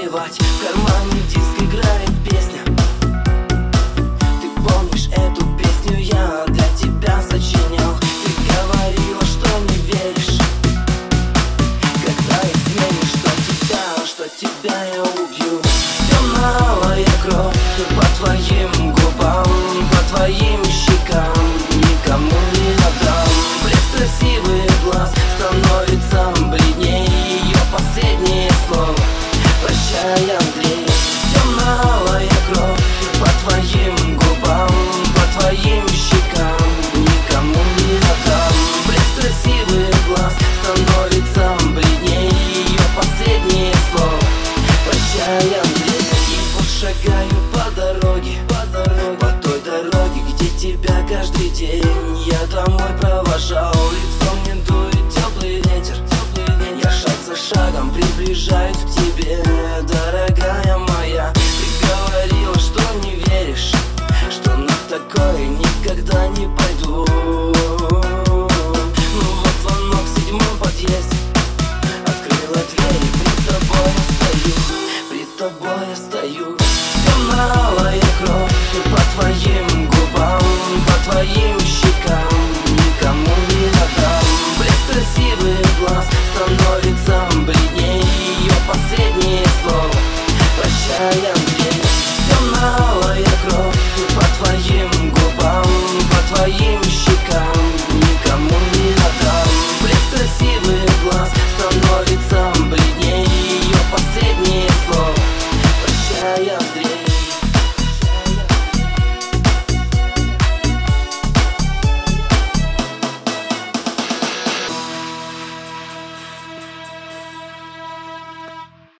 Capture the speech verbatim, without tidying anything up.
плевать, в кармане диск играет песня. Ты помнишь эту песню, я для тебя сочинял. Ты говорила, что не веришь, когда изменишь, что тебя, что тебя я убью. Темно-алая кровь по твоим губам, по твоим щекам, никому не отдам. Блеск красивых глаз становится бледней, ее последнее слово прощай, Андрей. Темно-алая кровь по твоим губам, по твоим щекам, никому не отдам. Блеск красивых глаз становится бледней, ее последнее слово прощай, Андрей. И вот шагаю по дороге, по дороге, по той дороге, где тебя каждый день я домой провожал. Лицом мне дует теплый ветер, теплый ветер. Я шаг за шагом приближаюсь к тебе, дорогая моя. Ты говорила, что не веришь, что на такое никогда не пойдешь.